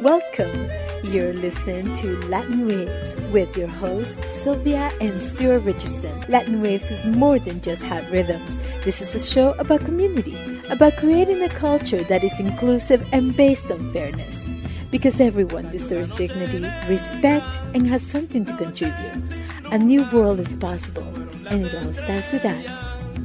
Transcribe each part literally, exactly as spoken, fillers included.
Welcome. You're listening to Latin Waves with your hosts Sylvia and Stuart Richardson. Latin Waves is more than just hot rhythms. This is a show about community, about creating a culture that is inclusive and based on fairness. Because everyone deserves dignity, respect, and has something to contribute. A new world is possible, and it all starts with us.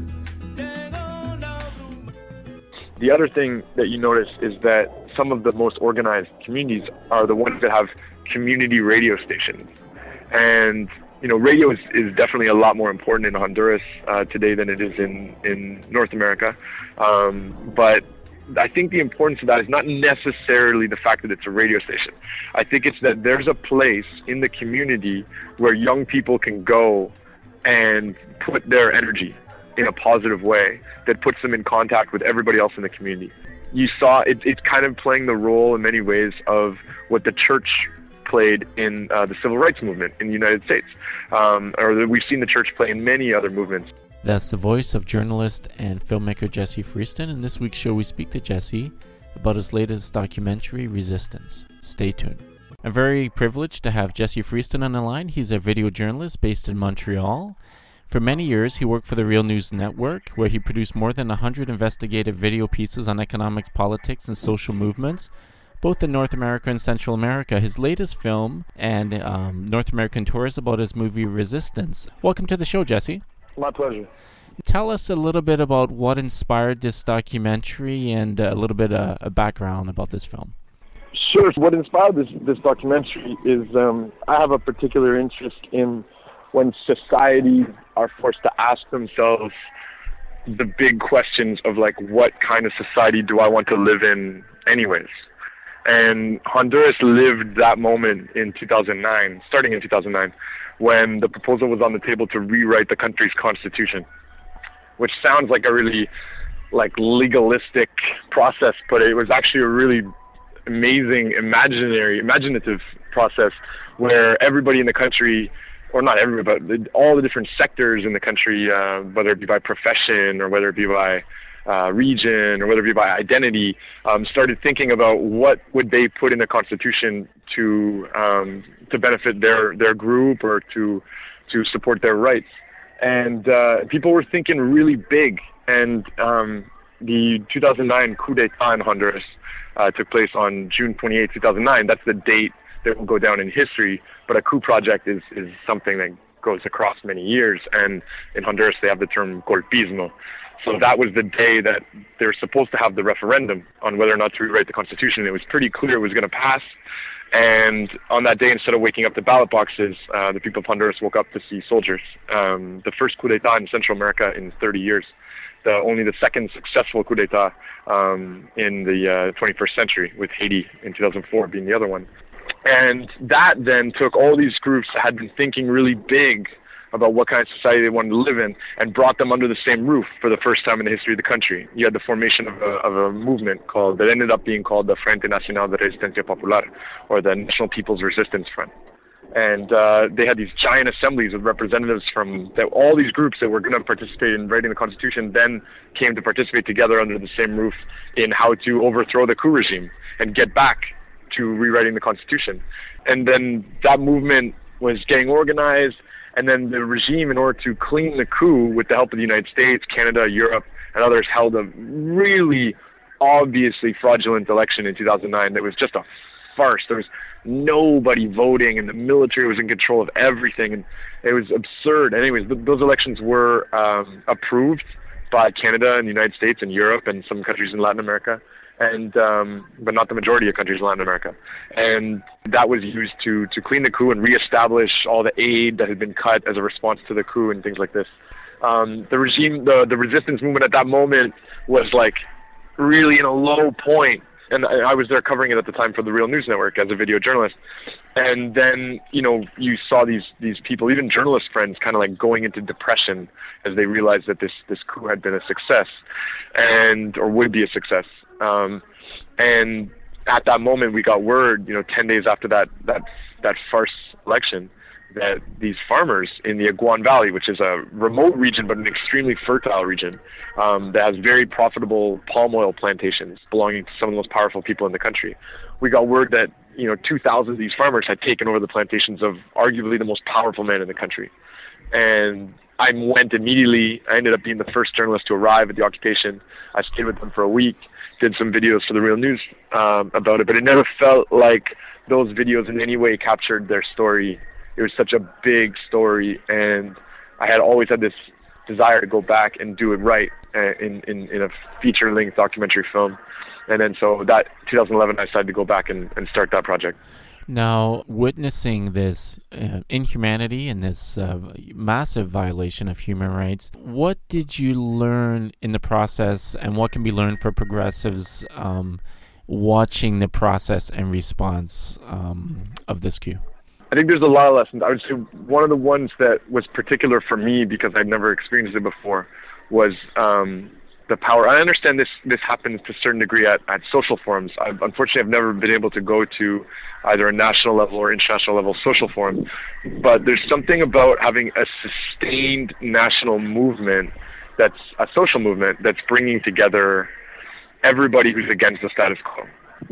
The other thing that you notice is that some of the most organized communities are the ones that have community radio stations. And, you know, radio is, is definitely a lot more important in Honduras uh, today than it is in, in North America. Um, but I think the importance of that is not necessarily the fact that it's a radio station. I think it's that there's a place in the community where young people can go and put their energy in a positive way that puts them in contact with everybody else in the community. You saw it, it's kind of playing the role in many ways of what the church played in uh, the civil rights movement in the United States, um, or that we've seen the church play in many other movements. That's the voice of journalist and filmmaker Jesse Freeston. In this week's show, we speak to Jesse about his latest documentary, Resistance. Stay tuned. I'm very privileged to have Jesse Freeston on the line. He's a video journalist based in Montreal. For many years, he worked for the Real News Network, where he produced more than one hundred investigative video pieces on economics, politics, and social movements, both in North America and Central America. His latest film and um, North American tour is about his movie Resistance. Welcome to the show, Jesse. My pleasure. Tell us a little bit about what inspired this documentary and a little bit of a background about this film. Sure. What inspired this, this documentary is um, I have a particular interest in when societies are forced to ask themselves the big questions of, like, what kind of society do I want to live in anyways? And Honduras lived that moment in two thousand nine, starting in two thousand nine, when the proposal was on the table to rewrite the country's constitution, which sounds like a really, like, legalistic process, but it was actually a really amazing, imaginary, imaginative process where everybody in the country, or not everybody, but all the different sectors in the country, uh, whether it be by profession or whether it be by uh, region or whether it be by identity, um, started thinking about what would they put in the Constitution to um, to benefit their, their group or to to support their rights. And uh, people were thinking really big. And um, the two thousand nine coup d'etat in Honduras uh, took place on June twenty-eighth, two thousand nine. That's the date that will go down in history, but a coup project is, is something that goes across many years, and in Honduras they have the term golpismo. So that was the day that they were supposed to have the referendum on whether or not to rewrite the Constitution. It was pretty clear it was going to pass, and on that day, instead of waking up the ballot boxes, uh, the people of Honduras woke up to see soldiers. Um, the first coup d'etat in Central America in thirty years. The, only the second successful coup d'etat um, in the uh, twenty-first century, with Haiti in two thousand four being the other one. And that then took all these groups that had been thinking really big about what kind of society they wanted to live in and brought them under the same roof for the first time in the history of the country. You had the formation of a, of a movement called that ended up being called the Frente Nacional de Resistencia Popular, or the National People's Resistance Front. And uh, they had these giant assemblies with representatives from that, all these groups that were going to participate in writing the Constitution then came to participate together under the same roof in how to overthrow the coup regime and get back to rewriting the Constitution. And then that movement was getting organized, and then the regime, in order to clean the coup with the help of the United States, Canada, Europe, and others, held a really obviously fraudulent election in two thousand nine that was just a farce. There was nobody voting, and the military was in control of everything, and it was absurd. Anyways, th- those elections were um, approved by Canada and the United States and Europe and some countries in Latin America, and um, but not the majority of countries in Latin America. And that was used to to clean the coup and reestablish all the aid that had been cut as a response to the coup and things like this. Um, the regime, the the resistance movement at that moment was like really in a low point. And I was there covering it at the time for the Real News Network as a video journalist. And then, you know, you saw these these people, even journalist friends, kind of like going into depression as they realized that this, this coup had been a success, and or would be a success. Um, and at that moment, we got word, you know, ten days after that that that farce election, that these farmers in the Iguan Valley, which is a remote region but an extremely fertile region, um, that has very profitable palm oil plantations belonging to some of the most powerful people in the country, we got word that you know, two thousand of these farmers had taken over the plantations of arguably the most powerful man in the country. And I went immediately. I ended up being the first journalist to arrive at the occupation. I stayed with them for a week, did some videos for the Real News um, about it, but it never felt like those videos in any way captured their story. It was such a big story, and I had always had this desire to go back and do it right uh, in, in, in a feature-length documentary film. And then so that twenty eleven, I decided to go back and, and start that project. Now, witnessing this uh, inhumanity and this uh, massive violation of human rights, what did you learn in the process, and what can be learned for progressives um, watching the process and response um, of this coup? I think there's a lot of lessons. I would say one of the ones that was particular for me, because I'd never experienced it before, was um, the power. I understand this this happens to a certain degree at, at social forums. I've, unfortunately, I've never been able to go to either a national level or international level social forum, but there's something about having a sustained national movement that's a social movement that's bringing together everybody who's against the status quo.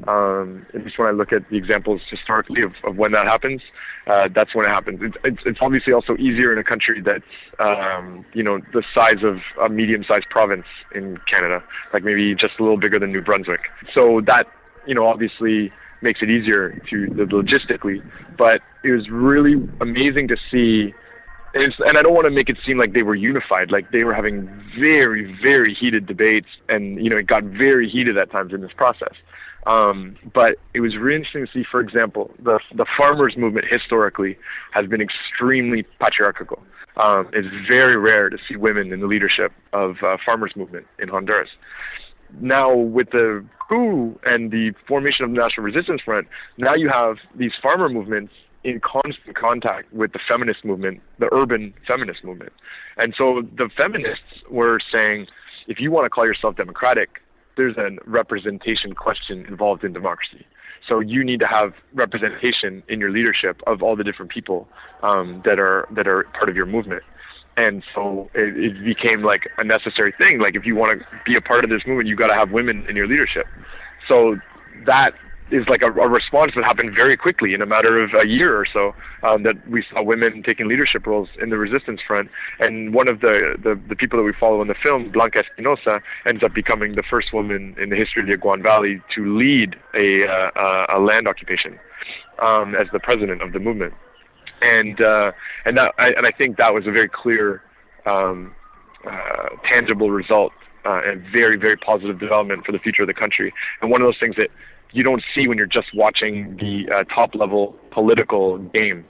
Um, at least when I look at the examples historically of, of when that happens, uh, that's when it happens. It's, it's, it's obviously also easier in a country that's, um, you know, the size of a medium-sized province in Canada, like maybe just a little bigger than New Brunswick. So that, you know, obviously makes it easier to logistically, but it was really amazing to see. And, it's, and I don't want to make it seem like they were unified. Like, they were having very, very heated debates, and, you know, it got very heated at times in this process. Um, but it was really interesting to see, for example, the the farmers' movement historically has been extremely patriarchal. Um, it's very rare to see women in the leadership of uh, farmers' movement in Honduras. Now, with the coup and the formation of the National Resistance Front, now you have these farmer movements in constant contact with the feminist movement, the urban feminist movement. And so the feminists were saying, if you want to call yourself democratic, there's a representation question involved in democracy. So you need to have representation in your leadership of all the different people um, that are that are part of your movement. And so it, it became like a necessary thing. Like, if you want to be a part of this movement, you got to have women in your leadership. So that is like a, a response that happened very quickly in a matter of a year or so, um, that we saw women taking leadership roles in the resistance front. And one of the, the, the people that we follow in the film, Blanca Espinosa, ends up becoming the first woman in the history of the Iguan Valley to lead a, uh, a land occupation um, as the president of the movement. And uh, and that I, and I think that was a very clear, um, uh, tangible result uh, and very, very positive development for the future of the country. And one of those things that you don't see when you're just watching the uh, top-level political game.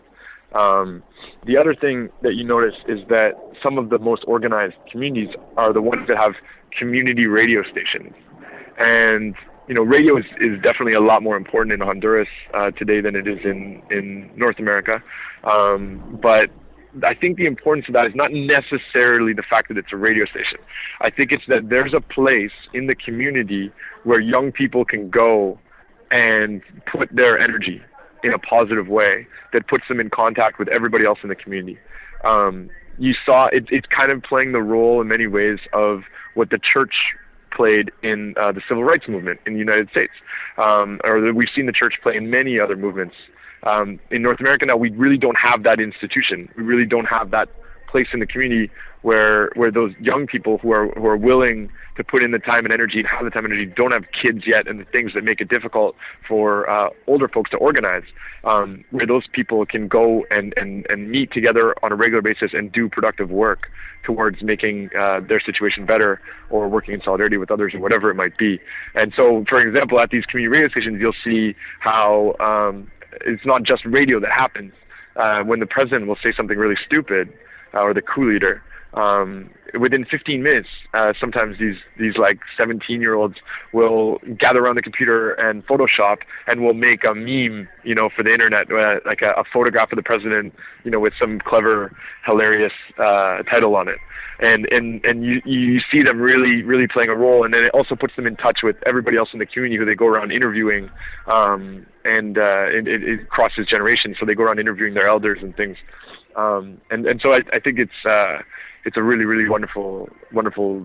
Um, the other thing that you notice is that some of the most organized communities are the ones that have community radio stations. And, you know, radio is, is definitely a lot more important in Honduras uh, today than it is in, in North America. Um, but I think the importance of that is not necessarily the fact that it's a radio station. I think it's that there's a place in the community where young people can go and put their energy in a positive way that puts them in contact with everybody else in the community. Um, you saw it, it's kind of playing the role in many ways of what the church played in uh, the civil rights movement in the United States, um, or that we've seen the church play in many other movements. Um, in North America now, we really don't have that institution. We really don't have that place in the community where where those young people who are who are willing to put in the time and energy and have the time and energy, don't have kids yet, and the things that make it difficult for uh, older folks to organize, um, where those people can go and, and, and meet together on a regular basis and do productive work towards making uh, their situation better, or working in solidarity with others, or whatever it might be. And so, for example, at these community radio stations, you'll see how um, it's not just radio that happens. Uh, when the president will say something really stupid, uh, or the coup leader, Um, within fifteen minutes, uh, sometimes these, these like seventeen-year-olds will gather around the computer and Photoshop, and will make a meme, you know, for the internet, uh, like a, a photograph of the president, you know, with some clever, hilarious uh, title on it. And and and you you see them really really playing a role, and then it also puts them in touch with everybody else in the community who they go around interviewing, um, and uh, it, it, it crosses generations. So they go around interviewing their elders and things, um, and and so I, I think it's. Uh, It's a really, really wonderful, wonderful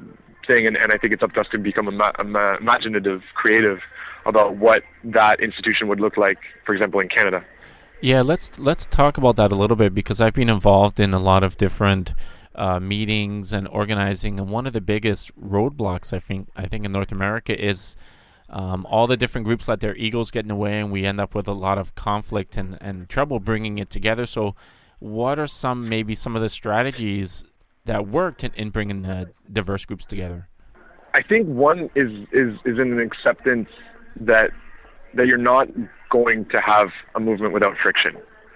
thing, and, and I think it's up to us to become ima- ima- imaginative, creative about what that institution would look like, for example, in Canada. Yeah, let's let's talk about that a little bit, because I've been involved in a lot of different uh, meetings and organizing, and one of the biggest roadblocks I think I think in North America is um, all the different groups let their egos get in the way, and we end up with a lot of conflict and, and trouble bringing it together. So, what are some maybe some of the strategies that worked in, in bringing the diverse groups together? I think one is is is in an acceptance that that you're not going to have a movement without friction.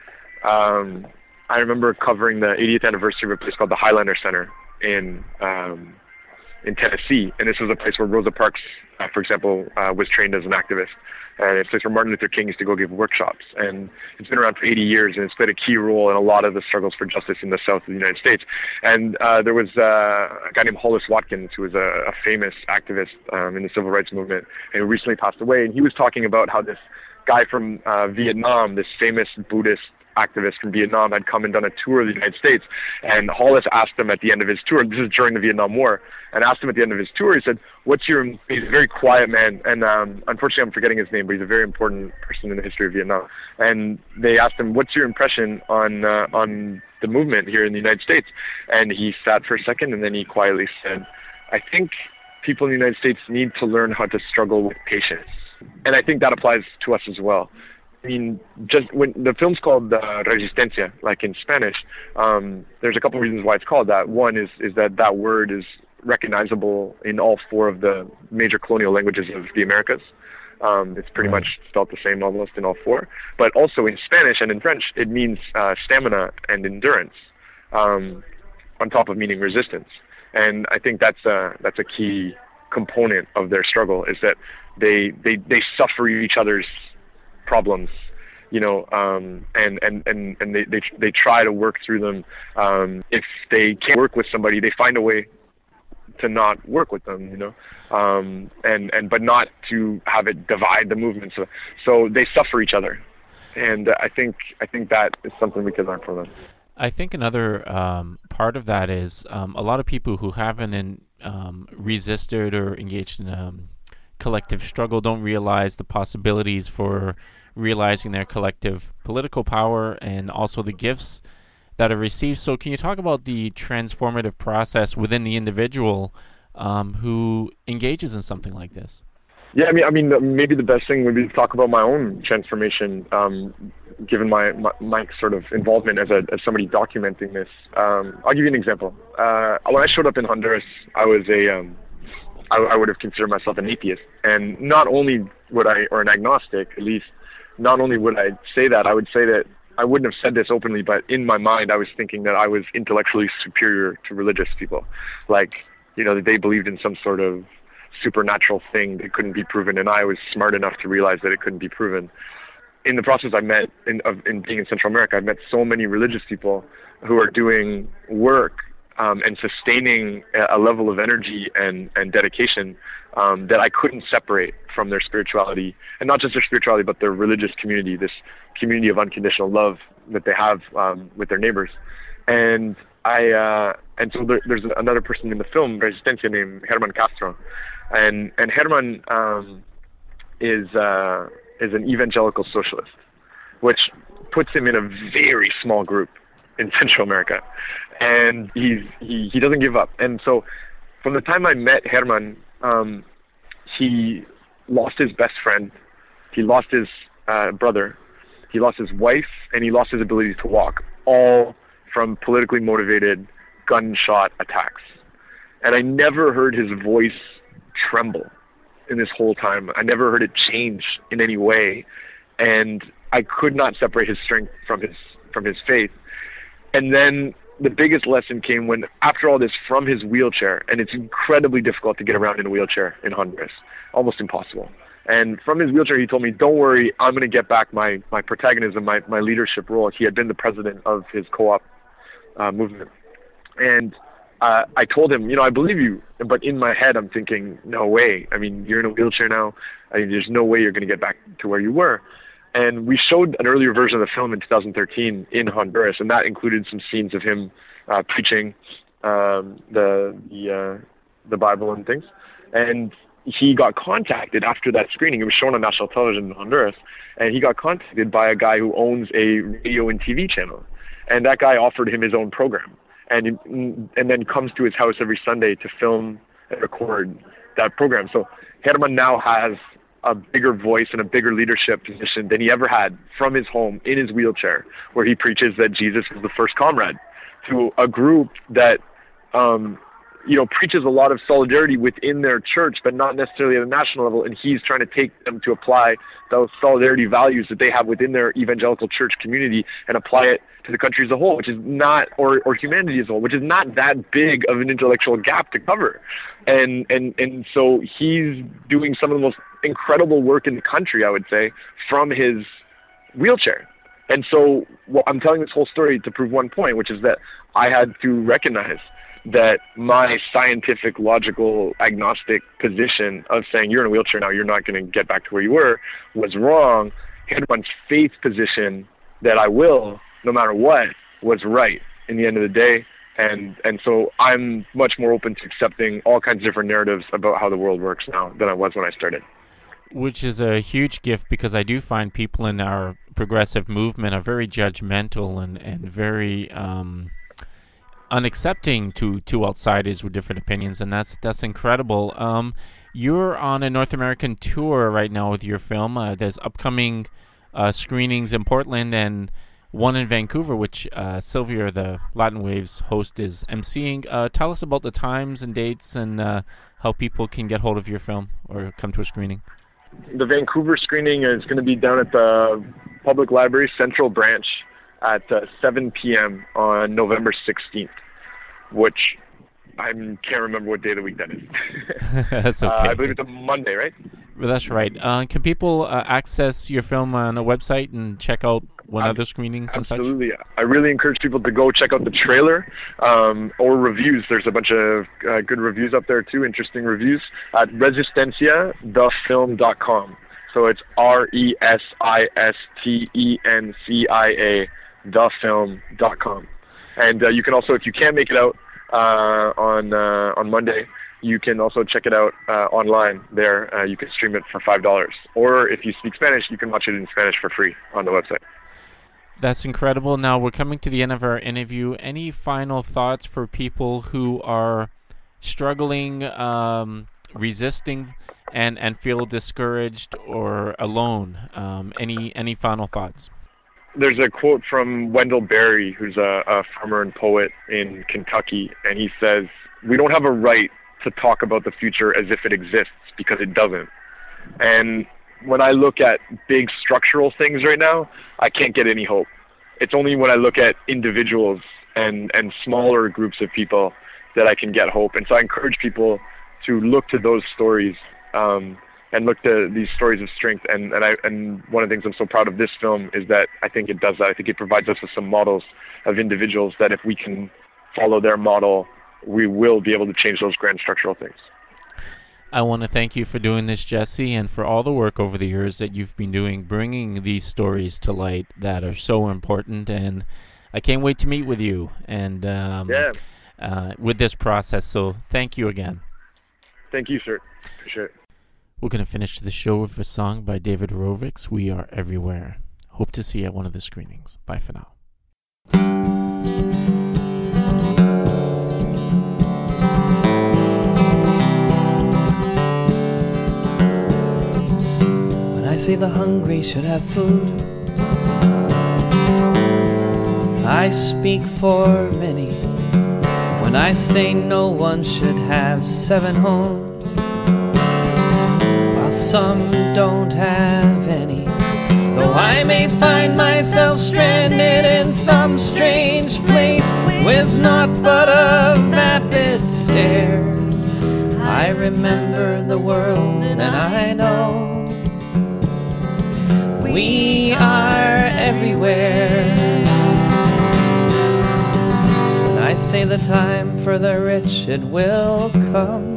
Um, I remember covering the eightieth anniversary of a place called the Highlander Center in um, in Tennessee, and this was a place where Rosa Parks, uh, for example, uh, was trained as an activist. And it's a place where Martin Luther King used to go give workshops, and it's been around for eighty years, and it's played a key role in a lot of the struggles for justice in the South of the United States. And uh, there was uh, a guy named Hollis Watkins, who was a, a famous activist um, in the civil rights movement, and who recently passed away. And he was talking about how this guy from uh, Vietnam, this famous Buddhist activist from Vietnam, had come and done a tour of the United States. And Hollis asked him at the end of his tour, this is during the Vietnam War, and asked him at the end of his tour, he said, what's your, he's a very quiet man, and um, unfortunately I'm forgetting his name, but he's a very important person in the history of Vietnam. And they asked him, what's your impression on uh, on the movement here in the United States? And he sat for a second, and then he quietly said, I think people in the United States need to learn how to struggle with patience. And I think that applies to us as well. I mean, just when the film's called uh, Resistencia, like in Spanish, um, there's a couple of reasons why it's called that. One is is that that word is recognizable in all four of the major colonial languages of the Americas. Um, it's pretty right. much spelled the same novelist in all four. But also in Spanish and in French, it means uh, stamina and endurance, um, on top of meaning resistance. And I think that's a, that's a key component of their struggle, is that they they, they suffer each other's problems, you know, um, and, and, and, and they, they they try to work through them. Um, if they can't work with somebody, they find a way to not work with them, you know, um, and, and but not to have it divide the movement. So, so they suffer each other. And uh, I think I think that is something we can learn from them. I think another um, part of that is um, a lot of people who haven't in, um, resisted or engaged in um, collective struggle don't realize the possibilities for realizing their collective political power and also the gifts that are received. So can you talk about the transformative process within the individual um, who engages in something like this? Yeah, I mean, I mean, maybe the best thing would be to talk about my own transformation, um, given my, my my sort of involvement as a as somebody documenting this. Um, I'll give you an example. Uh, when I showed up in Honduras, I was a um, I, I would have considered myself an atheist, and not only would I, or an agnostic at least, not only would I say that, I would say that I wouldn't have said this openly, but in my mind, I was thinking that I was intellectually superior to religious people, like, you know, that they believed in some sort of supernatural thing that couldn't be proven, and I was smart enough to realize that it couldn't be proven. In the process I met, in, of, in being in Central America, I've met so many religious people who are doing work um, and sustaining a, a level of energy and, and dedication um, that I couldn't separate from their spirituality, and not just their spirituality, but their religious community, this community of unconditional love that they have um, with their neighbors. And I, uh, and so there, there's another person in the film, Resistencia, named Herman Castro. And and Herman um, is uh, is an evangelical socialist, which puts him in a very small group in Central America, and he's he, he doesn't give up. And so, from the time I met Herman, um, he lost his best friend, he lost his uh, brother, he lost his wife, and he lost his ability to walk, all from politically motivated gunshot attacks. And I never heard his voice tremble in this whole time. I never heard it change in any way, and I could not separate his strength from his from his faith. And then the biggest lesson came when, after all this, from his wheelchair, and it's incredibly difficult to get around in a wheelchair in Honduras, almost impossible. And from his wheelchair, he told me, don't worry, I'm going to get back my, my protagonism, my, my leadership role. He had been the president of his co-op uh, movement. And Uh, I told him, you know, I believe you, but in my head I'm thinking, no way. I mean, you're in a wheelchair now. I mean, there's no way you're going to get back to where you were. And we showed an earlier version of the film in two thousand thirteen in Honduras, and that included some scenes of him uh, preaching um, the the, uh, the Bible and things. And he got contacted after that screening. It was shown on national television in Honduras. And he got contacted by a guy who owns a radio and T V channel. And that guy offered him his own program. And and then comes to his house every Sunday to film and record that program. So Herman now has a bigger voice and a bigger leadership position than he ever had from his home in his wheelchair, where he preaches that Jesus is the first comrade to a group that, um, you know, preaches a lot of solidarity within their church, but not necessarily at a national level. And he's trying to take them to apply those solidarity values that they have within their evangelical church community and apply it to the country as a whole, which is not, or, or humanity as a whole, which is not that big of an intellectual gap to cover. And, and, and so he's doing some of the most incredible work in the country, I would say, from his wheelchair. And so well, I'm telling this whole story to prove one point, which is that I had to recognize that my scientific, logical, agnostic position of saying you're in a wheelchair now, you're not going to get back to where you were, was wrong. Herman's faith position that I will, no matter what, was right in the end of the day. And and so I'm much more open to accepting all kinds of different narratives about how the world works now than I was when I started. Which is a huge gift, because I do find people in our progressive movement are very judgmental and, and very um, unaccepting to, to outsiders with different opinions, and that's that's incredible. Um, you're on a North American tour right now with your film. Uh, there's upcoming uh, screenings in Portland and one in Vancouver, which uh, Sylvia, the Latin Waves host, is emceeing. Uh, tell us about the times and dates and uh, how people can get hold of your film or come to a screening. The Vancouver screening is going to be down at the Public Library Central Branch at uh, seven p.m. on November sixteenth, which I can't remember what day of the week that is. That's okay. Uh, I believe it's a Monday, right? Well, that's right. Uh, can people uh, access your film on a website and check out one other screenings and such? Absolutely. I really encourage people to go check out the trailer um, or reviews. There's a bunch of uh, good reviews up there too, interesting reviews, at resistencia the film dot com. So it's R E S I S T E N C I A, the film dot com. And uh, you can also, if you can't make it out uh, on uh, on Monday, you can also check it out uh, online there. Uh, you can stream it for five dollars. Or if you speak Spanish, you can watch it in Spanish for free on the website. That's incredible. Now we're coming to the end of our interview. Any final thoughts for people who are struggling, um, resisting, and, and feel discouraged or alone? Um, any any final thoughts? There's a quote from Wendell Berry, who's a, a farmer and poet in Kentucky, and he says, "We don't have a right to talk about the future as if it exists, because it doesn't." And when I look at big structural things right now, I can't get any hope. It's only when I look at individuals and, and smaller groups of people that I can get hope. And so I encourage people to look to those stories um, and look to these stories of strength. And, and, I, and one of the things I'm so proud of this film is that I think it does that. I think it provides us with some models of individuals that if we can follow their model, we will be able to change those grand structural things. I want to thank you for doing this, Jesse, and for all the work over the years that you've been doing, bringing these stories to light that are so important. And I can't wait to meet with you and um, yeah. uh, with this process. So thank you again. Thank you, sir. Appreciate it. We're going to finish the show with a song by David Rovics, "We Are Everywhere." Hope to see you at one of the screenings. Bye for now. I say the hungry should have food. I speak for many when I say no one should have seven homes, while some don't have any. Though I may find myself stranded in some strange place with naught but a vapid stare, I remember the world and I know we are everywhere. And I say the time for the rich, it will come.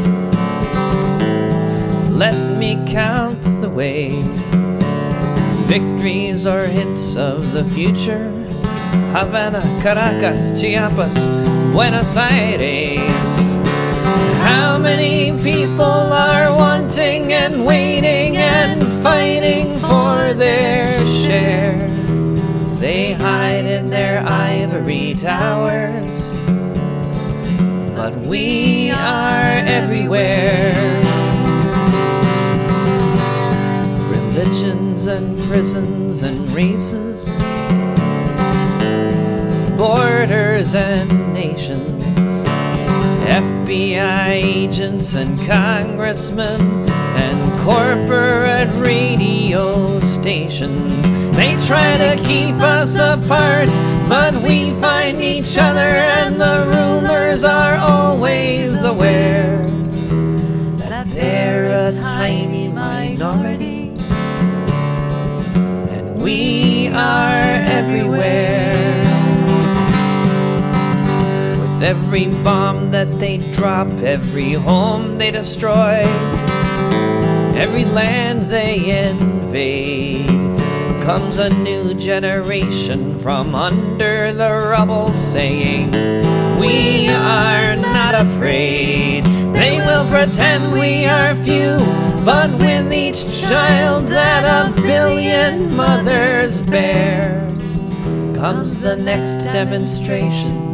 Let me count the ways, victories or hints of the future. Havana, Caracas, Chiapas, Buenos Aires. How many people are wanting and waiting and fighting for their share? They hide in their ivory towers, but we are everywhere. Religions and prisons and races, borders and nations, F B I agents and congressmen and corporate radio stations. They try to keep us apart, but we find each other, and the rulers are always aware that they're a tiny minority, and we are everywhere. With every bomb that they drop, every home they destroy, every land they invade, comes a new generation from under the rubble saying, we are not afraid. They will pretend we are few, but with each child that a billion mothers bear, comes the next demonstration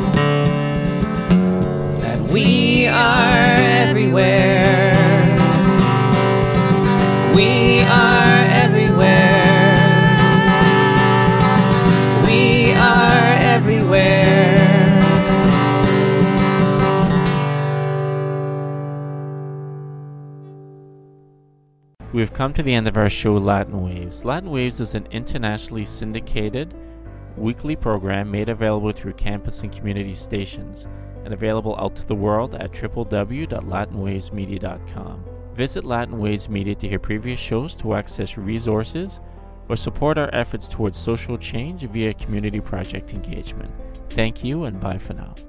that we are everywhere. We are everywhere. We are everywhere. We've come to the end of our show, Latin Waves. Latin Waves is an internationally syndicated weekly program made available through campus and community stations and available out to the world at w w w dot latin waves media dot com. Visit Latin Waves Media to hear previous shows, to access resources, or support our efforts towards social change via community project engagement. Thank you, and bye for now.